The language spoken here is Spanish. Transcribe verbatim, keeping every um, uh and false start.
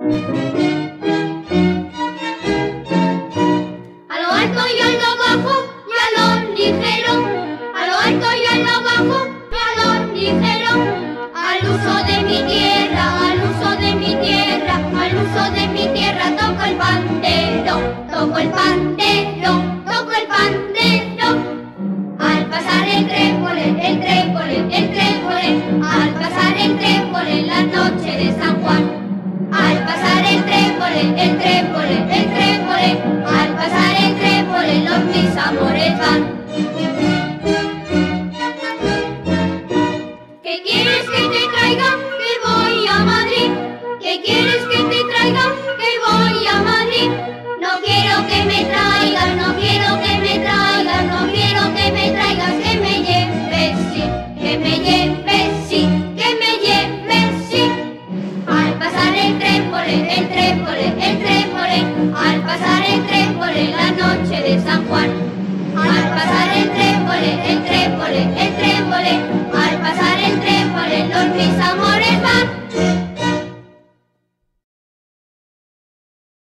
A lo alto y a lo bajo y a lo ligero, a lo alto y a lo bajo y a lo ligero, al uso de mi tierra, al uso de mi tierra, al uso de mi tierra toco el pandero, toco el pandero, toco el pandero. Al pasar el trébole, el trébole, el trébole, al pasar el trébole en la noche de San Juan. Al pasar el trébole, el trébole, el trébole, al pasar el trébole los mis amores van. ¿Qué quieres que te traiga? Que voy a Madrid. ¿Qué quieres que te traiga? Que voy a Madrid. No quiero que me traigas, no quiero que me traigas, no quiero que me traigas, que me lleves, sí, que me lleves, sí, que me lleves, sí. Al pasar el trébole, el trébole, el trébole, al pasar el trébole la noche de San Juan. Al pasar el trébole, el trébole, el trébole, al pasar el trébole los mis amores van.